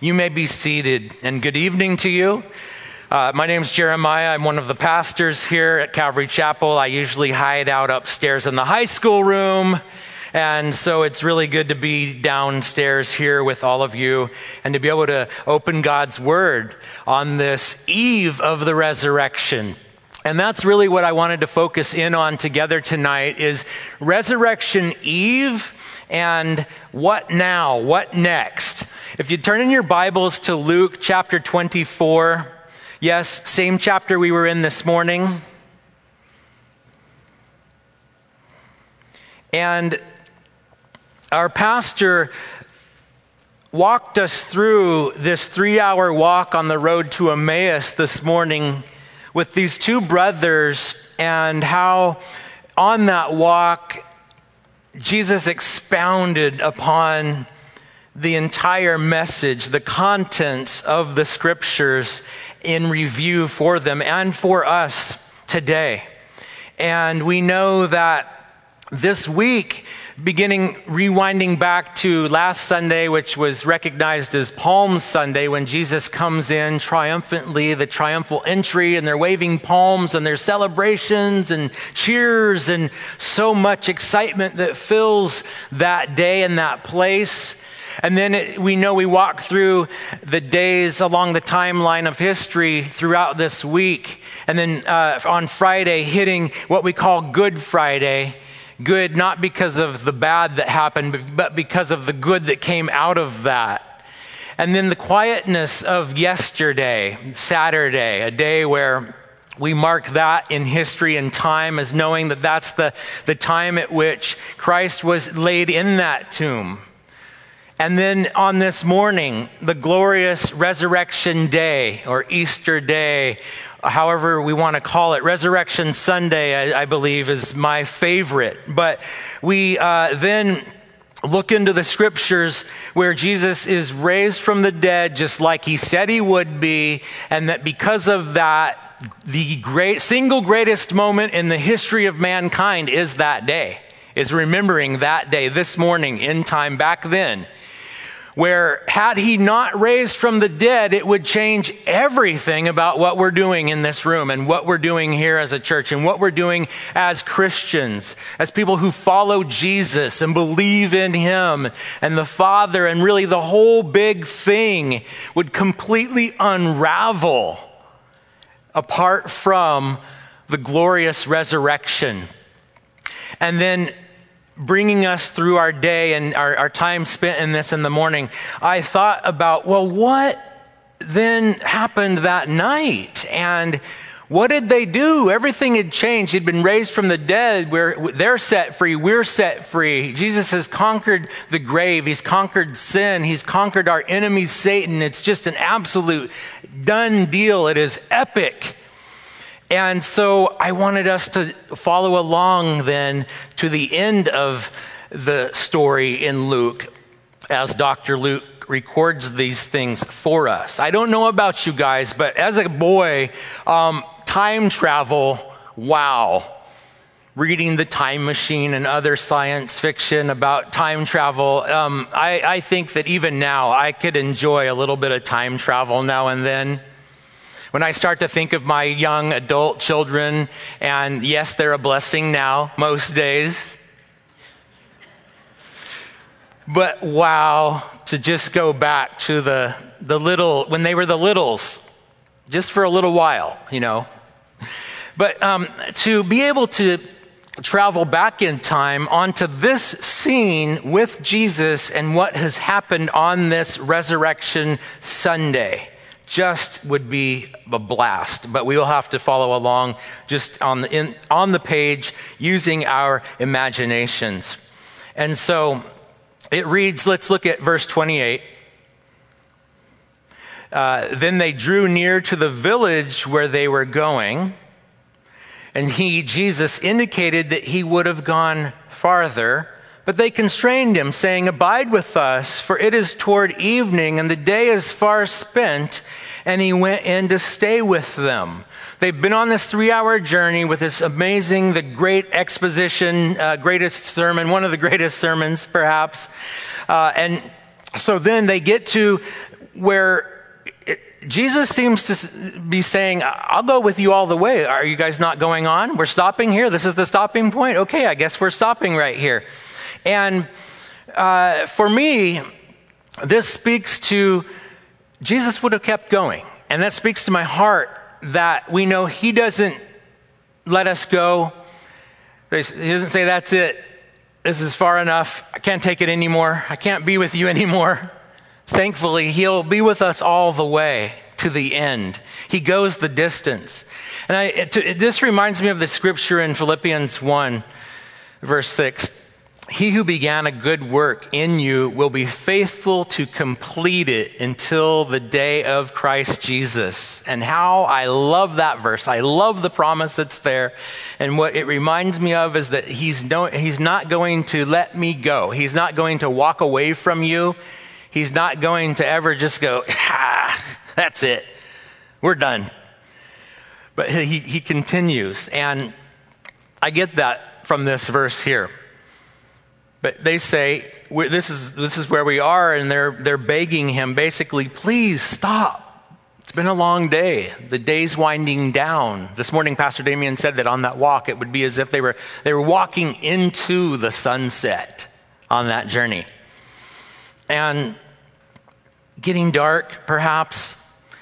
You may be seated, and good evening to you. My name's Jeremiah. I'm one of the pastors here at Calvary Chapel. I usually hide out upstairs in the high school room, and so it's really good to be downstairs here with all of you and to be able to open God's Word on this eve of the resurrection. And that's really what I wanted to focus in on together tonight is Resurrection Eve and what now, what next? If you turn in your Bibles to Luke chapter 24, yes, same chapter we were in this morning. And our pastor walked us through this 3-hour walk on the road to Emmaus this morning with these two brothers, and how on that walk, Jesus expounded upon the entire message, the contents of the scriptures in review for them and for us today. And we know that this week, rewinding back to last Sunday, which was recognized as Palm Sunday, when Jesus comes in triumphantly, the triumphal entry, and they're waving palms and there's celebrations and cheers and so much excitement that fills that day and that place. And then we know we walk through the days along the timeline of history throughout this week. And then on Friday, hitting what we call Good Friday. Good not because of the bad that happened, but because of the good that came out of that. And then the quietness of yesterday, Saturday, a day where we mark that in history and time as knowing that that's the time at which Christ was laid in that tomb. And then on this morning, the glorious Resurrection Day or Easter Day, however we want to call it, Resurrection Sunday, I believe, is my favorite. But we then look into the scriptures where Jesus is raised from the dead just like he said he would be, and that because of that, the single greatest moment in the history of mankind is that day, is remembering that day, this morning, in time, back then. Where had he not raised from the dead, it would change everything about what we're doing in this room and what we're doing here as a church and what we're doing as Christians, as people who follow Jesus and believe in him and the Father, and really the whole big thing would completely unravel apart from the glorious resurrection. And then bringing us through our day and our time spent in this in the morning, I thought about, well, what then happened that night? And what did they do? Everything had changed. He'd been raised from the dead. They're set free. We're set free. Jesus has conquered the grave. He's conquered sin. He's conquered our enemy, Satan. It's just an absolute done deal. It is epic. And so I wanted us to follow along then to the end of the story in Luke as Dr. Luke records these things for us. I don't know about you guys, but as a boy, time travel, wow. Reading The Time Machine and other science fiction about time travel, I think that even now I could enjoy a little bit of time travel now and then. When I start to think of my young adult children, and yes, they're a blessing now, most days. But wow, to just go back to the little, when they were the littles, just for a little while, you know. But to be able to travel back in time onto this scene with Jesus and what has happened on this Resurrection Sunday just would be a blast, but we will have to follow along just on the page using our imaginations. And so it reads, let's look at verse 28. Then they drew near to the village where they were going, and Jesus indicated that he would have gone farther. But they constrained him, saying, "Abide with us, for it is toward evening, and the day is far spent." And he went in to stay with them. They've been on this 3-hour journey with this amazing, the great exposition, greatest sermon, one of the greatest sermons, perhaps. And so then they get to where Jesus seems to be saying, I'll go with you all the way. Are you guys not going on? We're stopping here. This is the stopping point. Okay, I guess we're stopping right here. And for me, this speaks to Jesus would have kept going. And that speaks to my heart that we know he doesn't let us go. He doesn't say, that's it. This is far enough. I can't take it anymore. I can't be with you anymore. Thankfully, he'll be with us all the way to the end. He goes the distance. And this reminds me of the scripture in Philippians 1, verse 6. He who began a good work in you will be faithful to complete it until the day of Christ Jesus. And how I love that verse. I love the promise that's there. And what it reminds me of is that he's not going to let me go. He's not going to walk away from you. He's not going to ever just go, that's it. We're done. But he continues. And I get that from this verse here. But they say, this is where we are, and they're begging him, basically, please stop. It's been a long day. The day's winding down. This morning, Pastor Damien said that on that walk, it would be as if they were walking into the sunset on that journey. And getting dark, perhaps.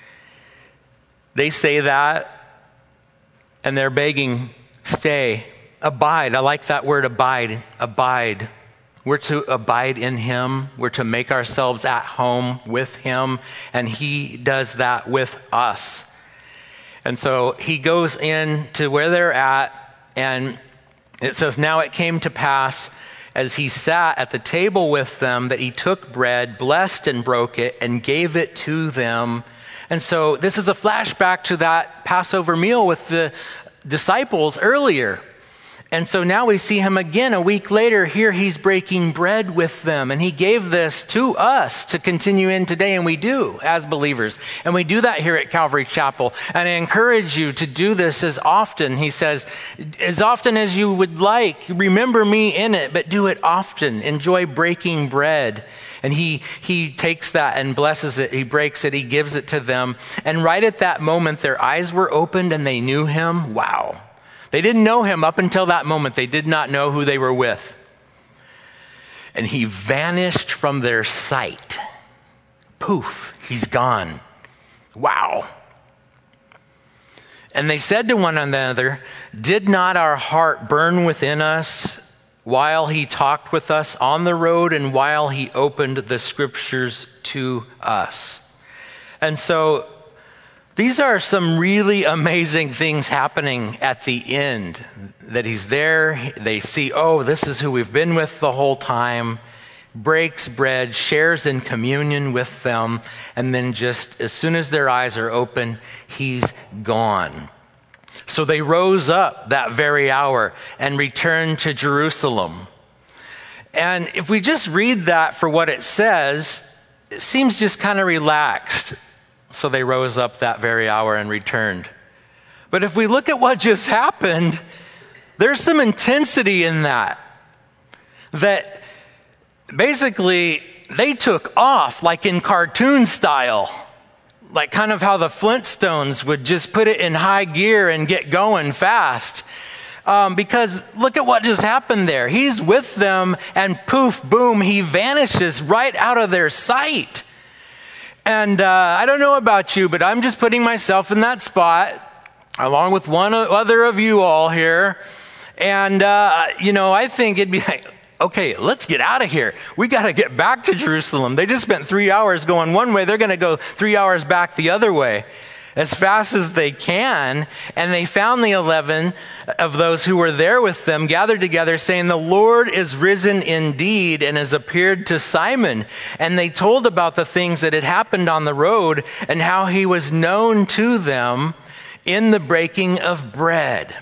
They say that, and they're begging, stay, abide. I like that word, abide, abide. We're to abide in him. We're to make ourselves at home with him, and he does that with us. And so he goes in to where they're at, and it says, now it came to pass as he sat at the table with them that he took bread, blessed and broke it, and gave it to them. And so this is a flashback to that Passover meal with the disciples earlier. And so now we see him again a week later. Here he's breaking bread with them. And he gave this to us to continue in today. And we do as believers. And we do that here at Calvary Chapel. And I encourage you to do this as often. He says, as often as you would like. Remember me in it, but do it often. Enjoy breaking bread. And he takes that and blesses it. He breaks it. He gives it to them. And right at that moment, their eyes were opened and they knew him. Wow. They didn't know him up until that moment. They did not know who they were with. And he vanished from their sight. Poof, he's gone. Wow. And they said to one another, did not our heart burn within us while he talked with us on the road and while he opened the scriptures to us? And so these are some really amazing things happening at the end, that he's there. They see, oh, this is who we've been with the whole time, breaks bread, shares in communion with them, and then just as soon as their eyes are open, he's gone. So they rose up that very hour and returned to Jerusalem. And if we just read that for what it says, it seems just kind of relaxed. So they rose up that very hour and returned. But if we look at what just happened, there's some intensity in that. That basically they took off like in cartoon style. Like kind of how the Flintstones would just put it in high gear and get going fast. Because look at what just happened there. He's with them and poof, boom, he vanishes right out of their sight. And I don't know about you, but I'm just putting myself in that spot, along with one other of you all here. And, I think it'd be like, okay, let's get out of here. We got to get back to Jerusalem. They just spent 3 hours going one way. They're going to go 3 hours back the other way as fast as they can. And they found the 11 of those who were there with them gathered together saying, the Lord is risen indeed and has appeared to Simon. And they told about the things that had happened on the road and how he was known to them in the breaking of bread.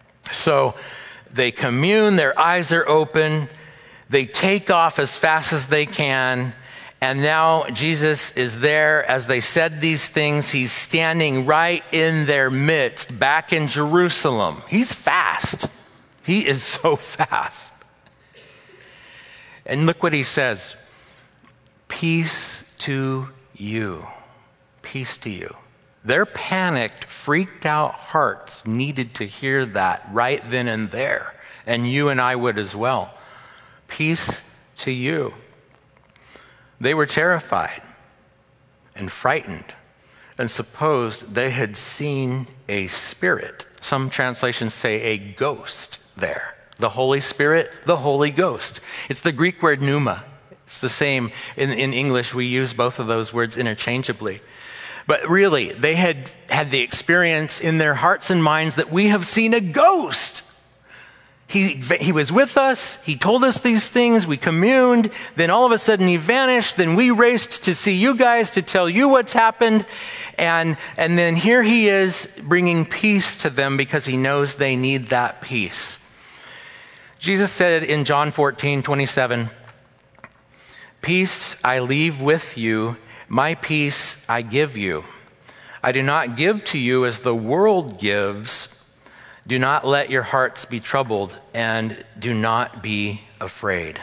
So they commune, their eyes are open, they take off as fast as they can. And now Jesus is there. As they said these things, he's standing right in their midst, back in Jerusalem. He's fast. He is so fast. And look what he says. Peace to you. Peace to you. Their panicked, freaked out hearts needed to hear that right then and there. And you and I would as well. Peace to you. They were terrified and frightened and supposed they had seen a spirit. Some translations say a ghost there. The Holy Spirit, the Holy Ghost. It's the Greek word pneuma. It's the same. In English, we use both of those words interchangeably. But really, they had the experience in their hearts and minds that we have seen a ghost. He was with us. He told us these things. We communed. Then all of a sudden he vanished. Then we raced to see you guys, to tell you what's happened. And then here he is bringing peace to them because he knows they need that peace. Jesus said in John 14:27, "Peace I leave with you. My peace I give you. I do not give to you as the world gives. Do not let your hearts be troubled, and do not be afraid."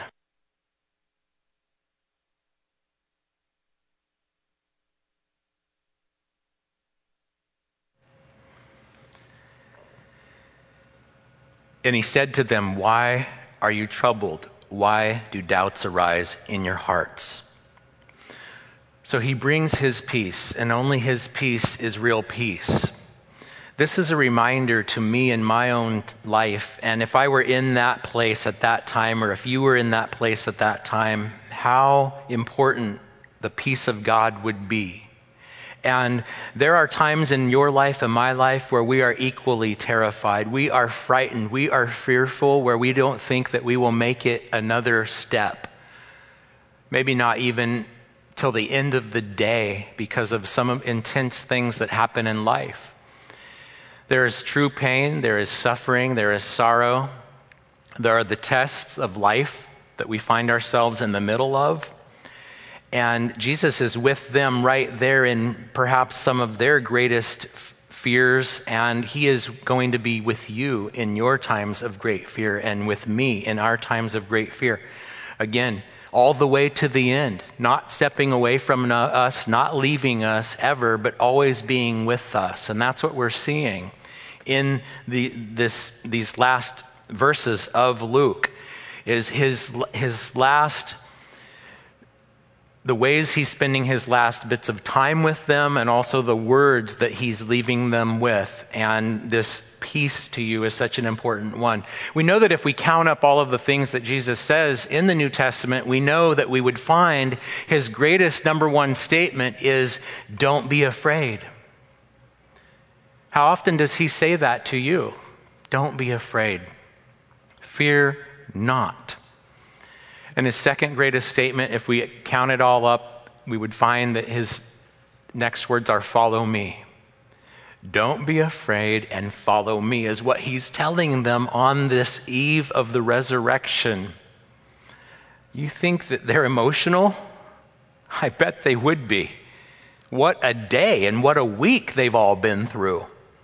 And he said to them, "Why are you troubled? Why do doubts arise in your hearts?" So he brings his peace, and only his peace is real peace. This is a reminder to me in my own life, and if I were in that place at that time, or if you were in that place at that time, how important the peace of God would be. And there are times in your life and my life where we are equally terrified. We are frightened. We are fearful, where we don't think that we will make it another step. Maybe not even till the end of the day because of some intense things that happen in life. There is true pain, there is suffering, there is sorrow. There are the tests of life that we find ourselves in the middle of. And Jesus is with them right there in perhaps some of their greatest fears, and he is going to be with you in your times of great fear and with me in our times of great fear. Again, all the way to the end, not stepping away from us, not leaving us ever, but always being with us. And that's what we're seeing in these last verses of Luke, is his last, the ways he's spending his last bits of time with them, and also the words that he's leaving them with. And this peace to you is such an important one. We know that if we count up all of the things that Jesus says in the New Testament, we know that we would find his greatest number one statement is, "Don't be afraid." How often does he say that to you? Don't be afraid. Fear not. And his second greatest statement, if we count it all up, we would find that his next words are, "Follow me." Don't be afraid and follow me is what he's telling them on this eve of the resurrection. You think that they're emotional? I bet they would be. What a day and what a week they've all been through.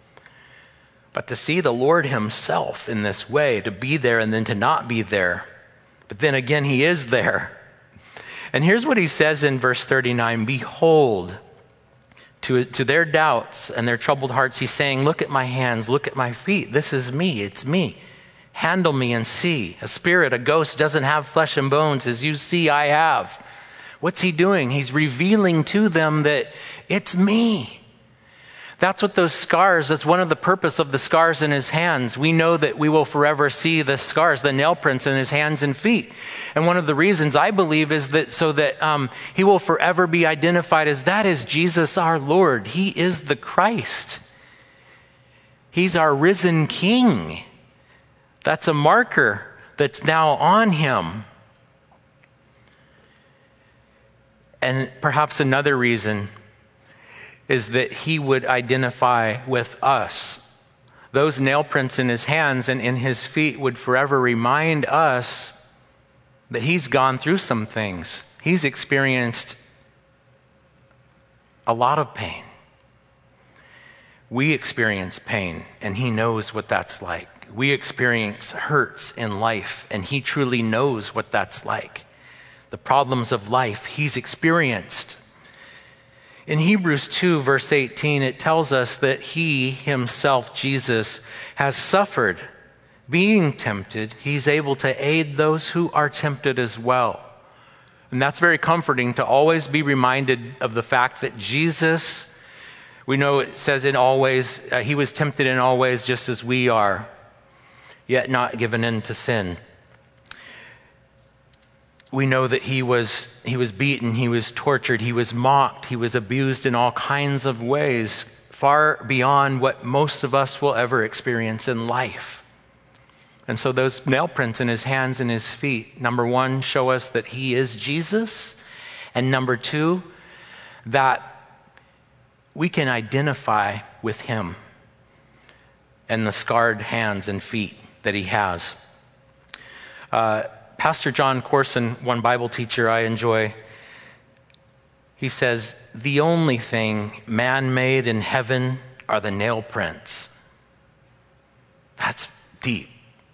But to see the Lord himself in this way, to be there and then to not be there. But then again, he is there. And here's what he says in verse 39, "Behold," to their doubts and their troubled hearts, he's saying, "Look at my hands, look at my feet. This is me, it's me. Handle me and see. A spirit, a ghost doesn't have flesh and bones, as you see I have." What's he doing? He's revealing to them that it's me. That's what those scars, that's one of the purpose of the scars in his hands. We know that we will forever see the scars, the nail prints in his hands and feet. And one of the reasons I believe is that so that he will forever be identified as that is Jesus our Lord. He is the Christ. He's our risen King. That's a marker that's now on him. And perhaps another reason is that he would identify with us. Those nail prints in his hands and in his feet would forever remind us that he's gone through some things. He's experienced a lot of pain. We experience pain, and he knows what that's like. We experience hurts in life, and he truly knows what that's like. The problems of life he's experienced. In Hebrews 2, verse 18, it tells us that he himself, Jesus, has suffered. Being tempted, he's able to aid those who are tempted as well. And that's very comforting to always be reminded of the fact that Jesus, we know it says in all ways, he was tempted in all ways just as we are, yet not given in to sin. We know that he was beaten, he was tortured, he was mocked, he was abused in all kinds of ways, far beyond what most of us will ever experience in life. And so those nail prints in his hands and his feet, number one, show us that he is Jesus. And number two, that we can identify with him and the scarred hands and feet that he has. Pastor John Corson, one Bible teacher I enjoy, he says, the only thing man-made in heaven are the nail prints. That's deep.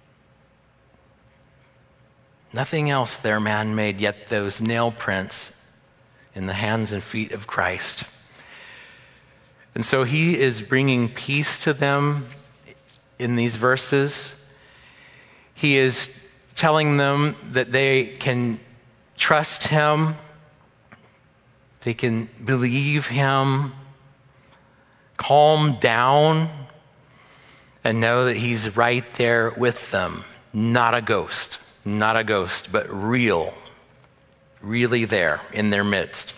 Nothing else there man-made, yet those nail prints in the hands and feet of Christ. And so he is bringing peace to them in these verses. He is telling them that they can trust him, they can believe him, calm down, and know that he's right there with them. Not a ghost, but real, really there in their midst.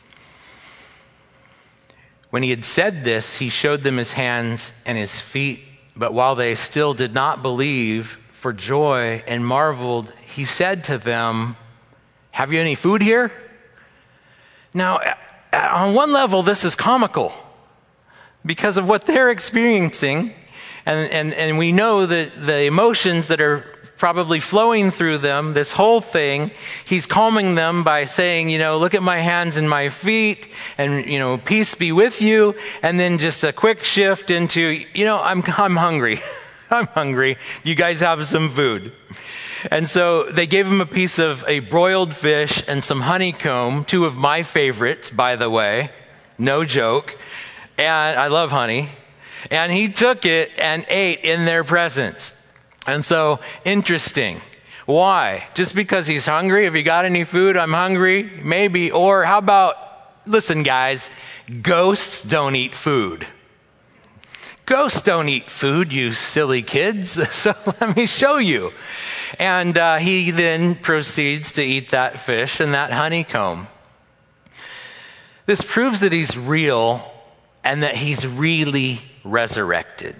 When he had said this, he showed them his hands and his feet, but while they still did not believe, for joy and marveled, he said to them, have you any food here? Now, on one level, this is comical because of what they're experiencing. And we know that the emotions that are probably flowing through them, this whole thing, he's calming them by saying, look at my hands and my feet and, peace be with you. And then just a quick shift into, I'm hungry. I'm hungry. You guys have some food. And so they gave him a piece of a broiled fish and some honeycomb, two of my favorites, by the way. No joke. And I love honey. And he took it and ate in their presence. And so, interesting. Why? Just because he's hungry? Have you got any food? I'm hungry. Maybe. Or how about, listen guys, ghosts don't eat food. Ghosts don't eat food, you silly kids. So let me show you. And he then proceeds to eat that fish and that honeycomb. This proves that he's real and that he's really resurrected.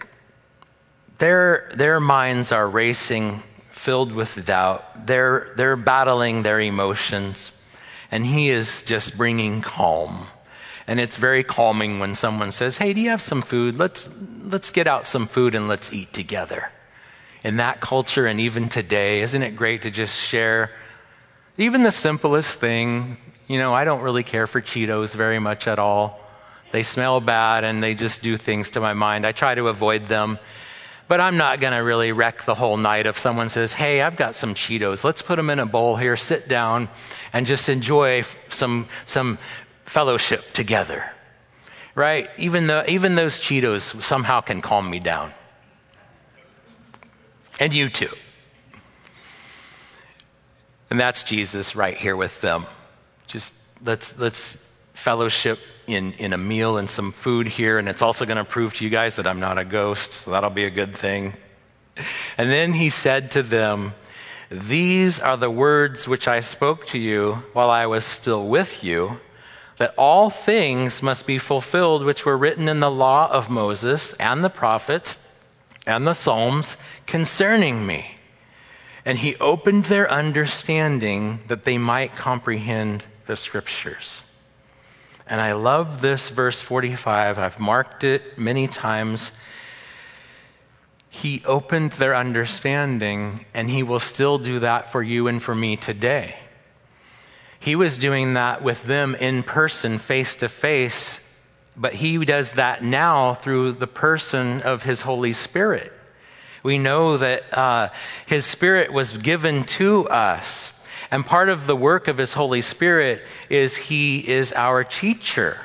Their minds are racing, filled with doubt. They're battling their emotions, and he is just bringing calm. And it's very calming when someone says, hey, do you have some food? Let's get out some food and let's eat together. In that culture and even today, isn't it great to just share even the simplest thing? I don't really care for Cheetos very much at all. They smell bad and they just do things to my mind. I try to avoid them. But I'm not going to really wreck the whole night if someone says, hey, I've got some Cheetos. Let's put them in a bowl here, sit down, and just enjoy some fellowship together, right? Even those Cheetos somehow can calm me down. And you too. And that's Jesus right here with them. Just let's fellowship in a meal and some food here, and it's also going to prove to you guys that I'm not a ghost, so that'll be a good thing. And then he said to them, these are the words which I spoke to you while I was still with you, that all things must be fulfilled which were written in the law of Moses and the prophets and the Psalms concerning me. And he opened their understanding that they might comprehend the scriptures. And I love this verse 45. I've marked it many times. He opened their understanding, and he will still do that for you and for me today. He was doing that with them in person, face to face, but he does that now through the person of his Holy Spirit. We know that his Spirit was given to us. And part of the work of his Holy Spirit is he is our teacher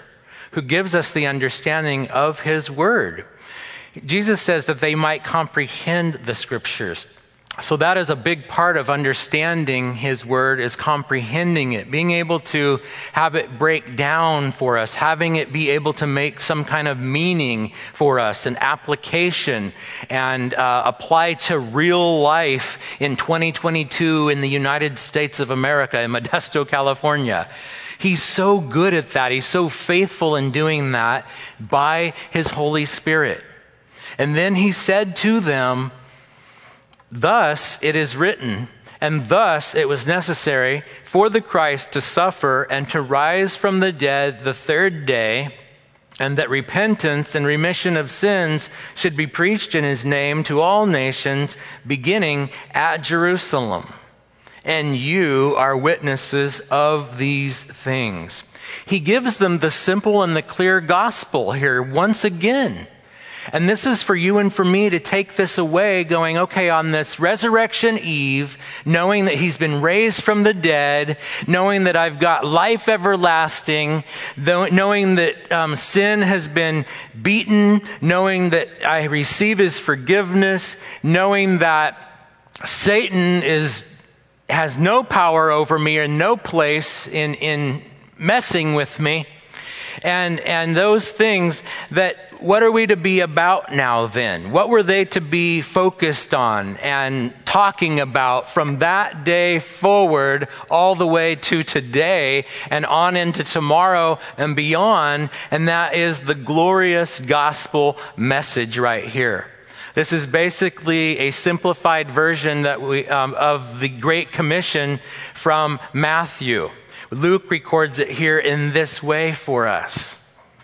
who gives us the understanding of his word. Jesus says that they might comprehend the scriptures. So that is a big part of understanding his word, is comprehending it, being able to have it break down for us, having it be able to make some kind of meaning for us, an application, and apply to real life in 2022 in the United States of America, in Modesto, California. He's so good at that. He's so faithful in doing that by his Holy Spirit. And then he said to them, "Thus it is written, and thus it was necessary for the Christ to suffer and to rise from the dead the third day, and that repentance and remission of sins should be preached in his name to all nations, beginning at Jerusalem. And you are witnesses of these things." He gives them the simple and the clear gospel here once again. And this is for you and for me to take this away, going, okay, on this resurrection eve, knowing that he's been raised from the dead, knowing that I've got life everlasting, knowing that sin has been beaten, knowing that I receive his forgiveness, knowing that Satan has no power over me and no place in messing with me. And those things, that what are we to be about now then? What were they to be focused on and talking about from that day forward all the way to today and on into tomorrow and beyond? And that is the glorious gospel message right here. This is basically a simplified version that of the Great Commission from Matthew. Luke records it here in this way for us.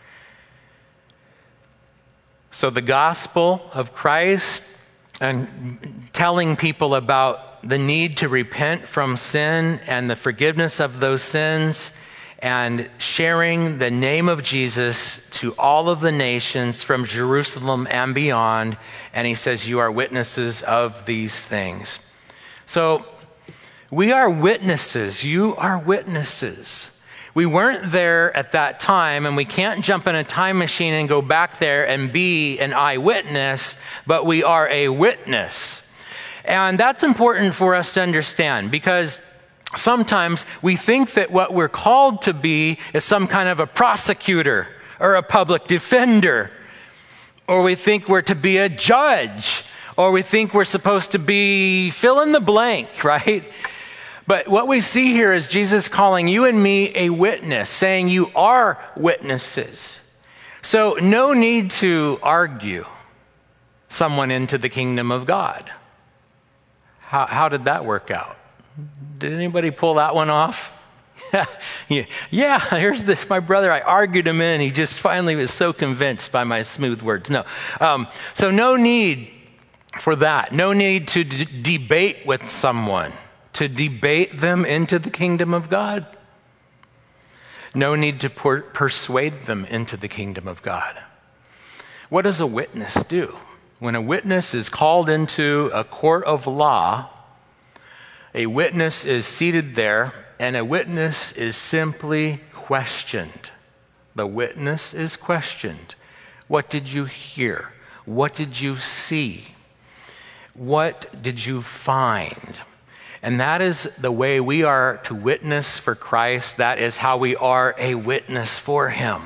So the gospel of Christ and telling people about the need to repent from sin and the forgiveness of those sins, and sharing the name of Jesus to all of the nations from Jerusalem and beyond. And he says, you are witnesses of these things. So we are witnesses. You are witnesses. We weren't there at that time, and we can't jump in a time machine and go back there and be an eyewitness, but we are a witness. And that's important for us to understand, because sometimes we think that what we're called to be is some kind of a prosecutor or a public defender, or we think we're to be a judge, or we think we're supposed to be fill in the blank, right? But what we see here is Jesus calling you and me a witness, saying you are witnesses. So no need to argue someone into the kingdom of God. How did that work out? Did anybody pull that one off? Yeah, here's my brother. I argued him in. He just finally was so convinced by my smooth words. No. So no need for that. No need to debate with someone, to debate them into the kingdom of God. No need to persuade them into the kingdom of God. What does a witness do? When a witness is called into a court of law, a witness is seated there, and a witness is simply questioned. The witness is questioned. What did you hear? What did you see? What did you find? And that is the way we are to witness for Christ. That is how we are a witness for him.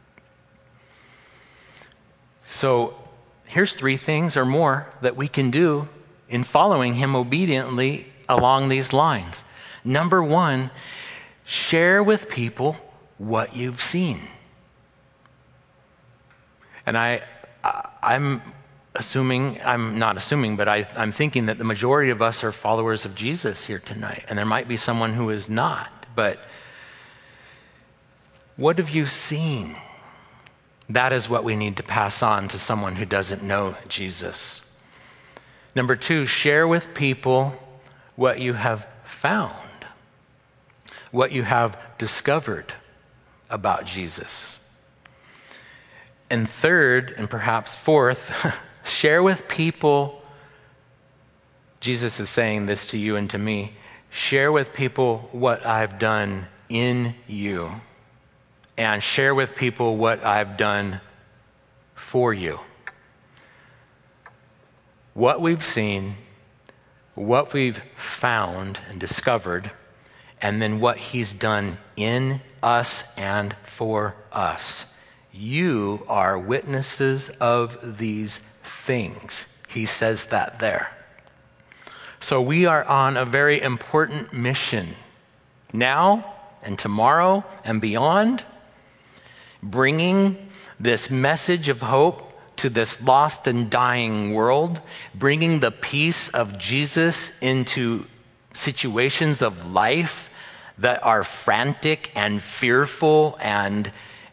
So here's 3 things or more that we can do in following him obediently along these lines. Number 1, share with people what you've seen. And I'm thinking that the majority of us are followers of Jesus here tonight. And there might be someone who is not. But what have you seen? That is what we need to pass on to someone who doesn't know Jesus. Number 2, share with people what you have found, what you have discovered about Jesus. And third, and perhaps fourth, share with people, Jesus is saying this to you and to me, share with people what I've done in you. and share with people what I've done for you. What we've seen, what we've found and discovered, and then what he's done in us and for us. You are witnesses of these things. He says that there. So we are on a very important mission now and tomorrow and beyond, bringing this message of hope to this lost and dying world, bringing the peace of Jesus into situations of life that are frantic and fearful and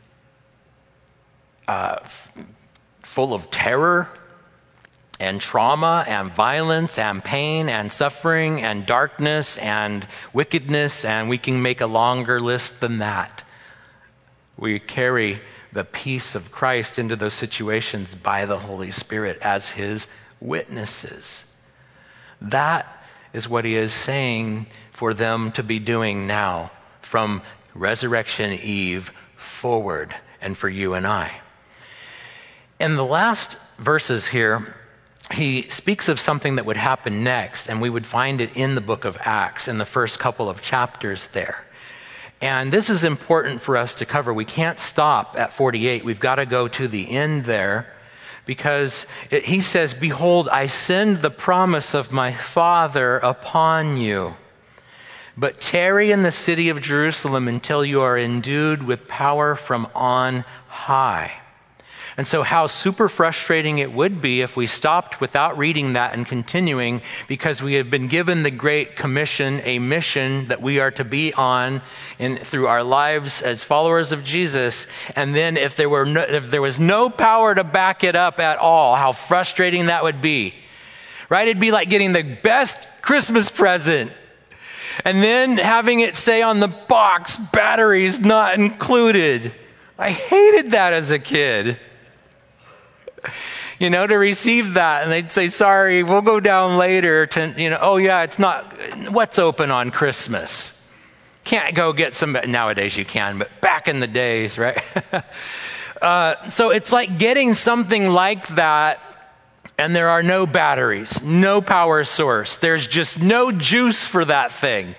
full of terror and trauma and violence and pain and suffering and darkness and wickedness, and we can make a longer list than that. We carry the peace of Christ into those situations by the Holy Spirit as his witnesses. That is what he is saying for them to be doing now from Resurrection Eve forward, and for you and I. In the last verses here, he speaks of something that would happen next, and we would find it in the book of Acts in the first couple of chapters there. And this is important for us to cover. We can't stop at 48. We've got to go to the end there, because he says, "Behold, I send the promise of my Father upon you. But tarry in the city of Jerusalem until you are endued with power from on high." And so how super frustrating it would be if we stopped without reading that and continuing, because we have been given the Great Commission, a mission that we are to be on through our lives as followers of Jesus. And then if there was no power to back it up at all, how frustrating that would be, right? It'd be like getting the best Christmas present and then having it say on the box, "batteries not included." I hated that as a kid. To receive that, and they'd say, "Sorry, we'll go down later to, oh yeah, it's not, what's open on Christmas? Can't go get some," nowadays you can, but back in the days, right? So it's like getting something like that, and there are no batteries, no power source. There's just no juice for that thing.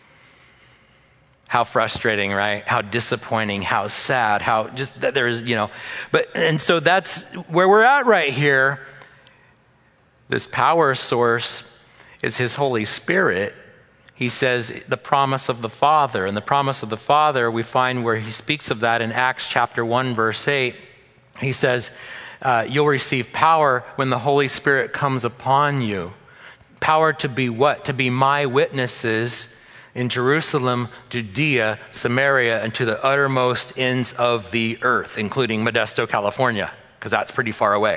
How frustrating, right? How disappointing, how sad, how just that there's, and so that's where we're at right here. This power source is his Holy Spirit. He says the promise of the Father, and the promise of the Father we find where he speaks of that in Acts chapter 1, verse 8. He says, you'll receive power when the Holy Spirit comes upon you. Power to be what? To be my witnesses in Jerusalem, Judea, Samaria, and to the uttermost ends of the earth, including Modesto, California, because that's pretty far away.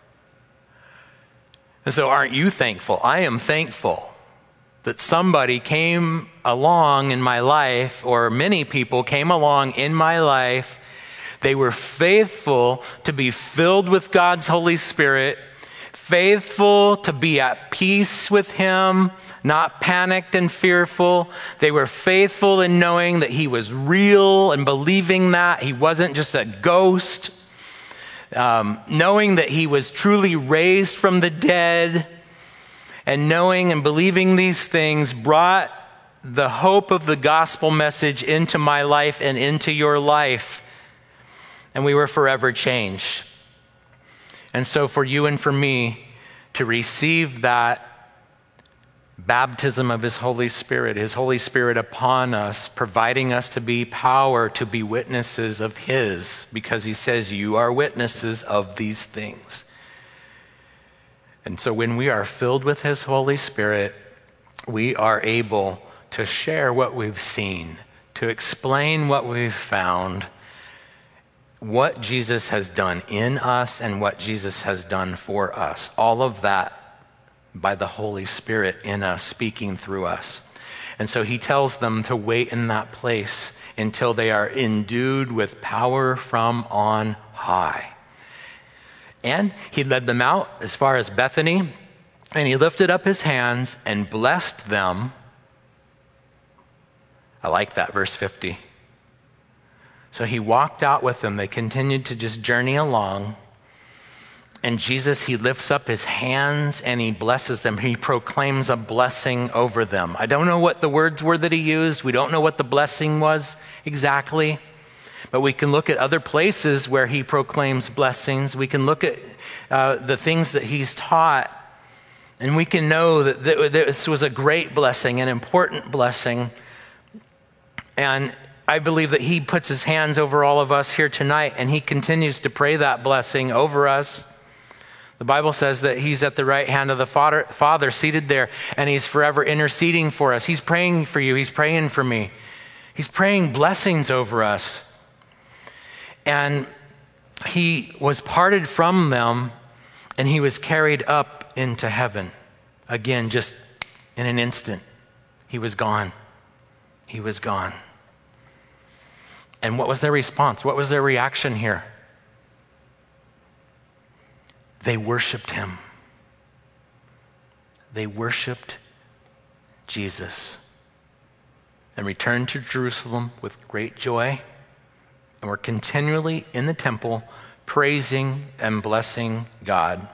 And so aren't you thankful? I am thankful that somebody came along in my life, or many people came along in my life. They were faithful to be filled with God's Holy Spirit, faithful to be at peace with him, not panicked and fearful. They were faithful in knowing that he was real and believing that he wasn't just a ghost, knowing that he was truly raised from the dead, and knowing and believing these things brought the hope of the gospel message into my life and into your life. And we were forever changed. And so for you and for me to receive that baptism of his Holy Spirit upon us, providing us to be power to be witnesses of his, because he says you are witnesses of these things. And so when we are filled with his Holy Spirit, we are able to share what we've seen, to explain what we've found, what Jesus has done in us and what Jesus has done for us. All of that by the Holy Spirit in us, speaking through us. And so he tells them to wait in that place until they are endued with power from on high. And he led them out as far as Bethany, and he lifted up his hands and blessed them. I like that, verse 50. So he walked out with them. They continued to just journey along. And Jesus, he lifts up his hands and he blesses them. He proclaims a blessing over them. I don't know what the words were that he used. We don't know what the blessing was exactly. But we can look at other places where he proclaims blessings. We can look at the things that he's taught. And we can know that this was a great blessing, an important blessing. And I believe that he puts his hands over all of us here tonight, and he continues to pray that blessing over us. The Bible says that he's at the right hand of the Father, seated there, and he's forever interceding for us. He's praying for you. He's praying for me. He's praying blessings over us. And he was parted from them, and he was carried up into heaven. Again, just in an instant, he was gone. He was gone. And what was their response? What was their reaction here? They worshiped him. They worshiped Jesus and returned to Jerusalem with great joy, and were continually in the temple praising and blessing God.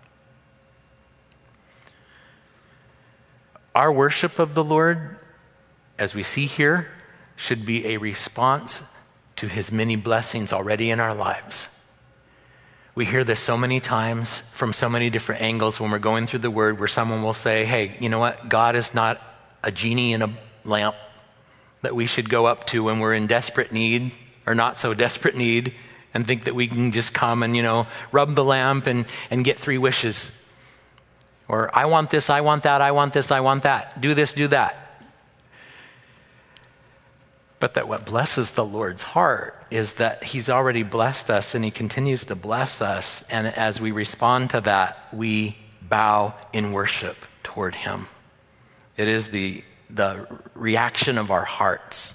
Our worship of the Lord, as we see here, should be a response to his many blessings already in our lives. We hear this so many times from so many different angles when we're going through the word, where someone will say, hey, you know what? God is not a genie in a lamp that we should go up to when we're in desperate need or not so desperate need and think that we can just come and, rub the lamp and get 3 wishes. Or I want this, I want that, I want this, I want that. Do this, do that. But that what blesses the Lord's heart is that he's already blessed us and he continues to bless us. And as we respond to that, we bow in worship toward him. It is the reaction of our hearts.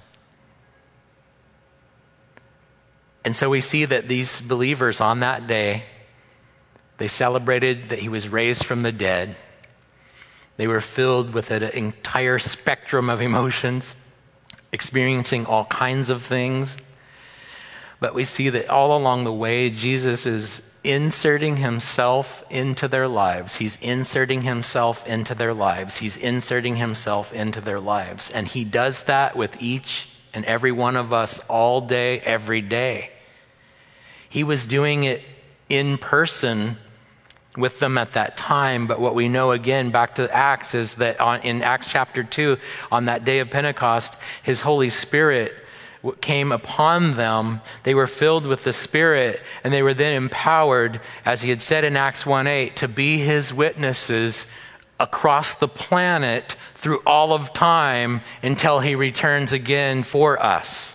And so we see that these believers on that day, they celebrated that he was raised from the dead. They were filled with an entire spectrum of emotions, experiencing all kinds of things. But we see that all along the way, Jesus is inserting himself into their lives. He's inserting himself into their lives. He's inserting himself into their lives. And he does that with each and every one of us all day, every day. He was doing it in person with them at that time. But what we know, again, back to Acts, is that in Acts chapter 2, on that day of Pentecost, his Holy Spirit came upon them. They were filled with the Spirit, and they were then empowered, as he had said in Acts 1:8, to be his witnesses across the planet through all of time until he returns again for us.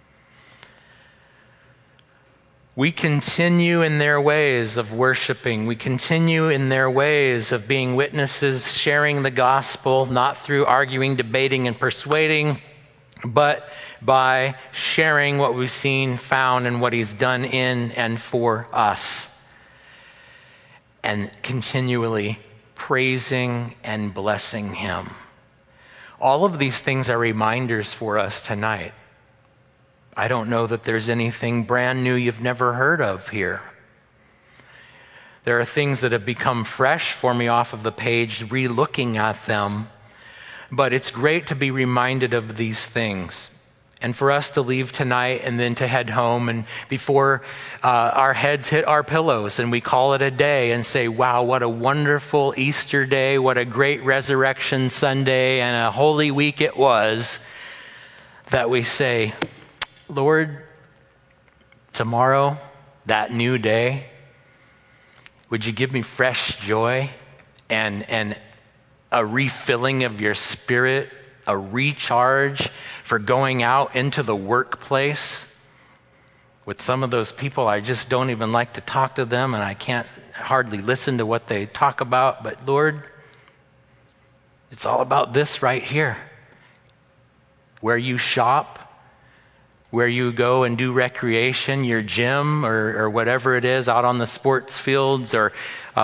We continue in their ways of worshiping. We continue in their ways of being witnesses, sharing the gospel, not through arguing, debating, and persuading, but by sharing what we've seen, found, and what he's done in and for us. And continually praising and blessing him. All of these things are reminders for us tonight. I don't know that there's anything brand new you've never heard of here. There are things that have become fresh for me off of the page, re-looking at them. But it's great to be reminded of these things. And for us to leave tonight and then to head home, and before our heads hit our pillows and we call it a day and say, wow, what a wonderful Easter day, what a great Resurrection Sunday and a holy week it was, that we say, Lord, tomorrow, that new day, would you give me fresh joy and a refilling of your Spirit, a recharge for going out into the workplace with some of those people I just don't even like to talk to them, and I can't hardly listen to what they talk about. But Lord, it's all about this right here. Where you shop, where you go and do recreation, your gym or whatever it is out on the sports fields or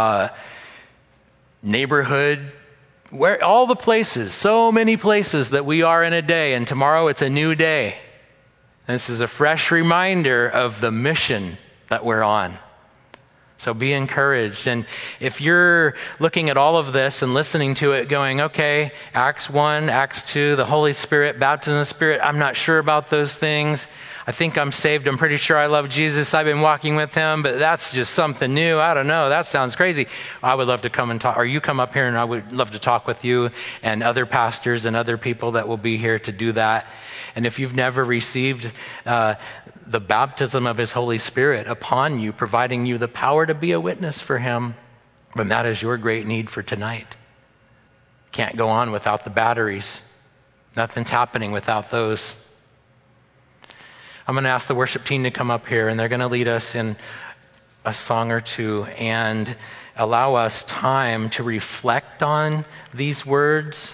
neighborhood, where all the places, so many places that we are in a day, and tomorrow it's a new day. And this is a fresh reminder of the mission that we're on. So be encouraged. And if you're looking at all of this and listening to it going, okay, Acts 1, Acts 2, the Holy Spirit, baptism of the Spirit, I'm not sure about those things. I think I'm saved. I'm pretty sure I love Jesus. I've been walking with him, but that's just something new. I don't know. That sounds crazy. I would love to come and talk, or you come up here and I would love to talk with you and other pastors and other people that will be here to do that. And if you've never received the baptism of his Holy Spirit upon you, providing you the power to be a witness for him, then that is your great need for tonight. Can't go on without the batteries. Nothing's happening without those. I'm going to ask the worship team to come up here, and they're going to lead us in a song or two and allow us time to reflect on these words,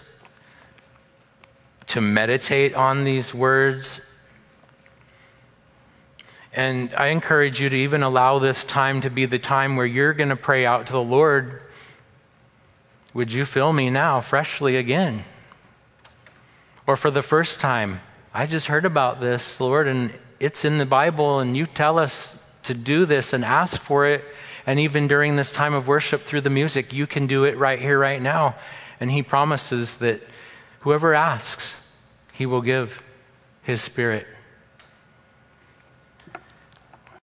to meditate on these words. And I encourage you to even allow this time to be the time where you're going to pray out to the Lord, would you fill me now freshly again? Or for the first time, I just heard about this, Lord, and it's in the Bible, and you tell us to do this and ask for it. And even during this time of worship through the music, you can do it right here, right now. And he promises that whoever asks, he will give his Spirit.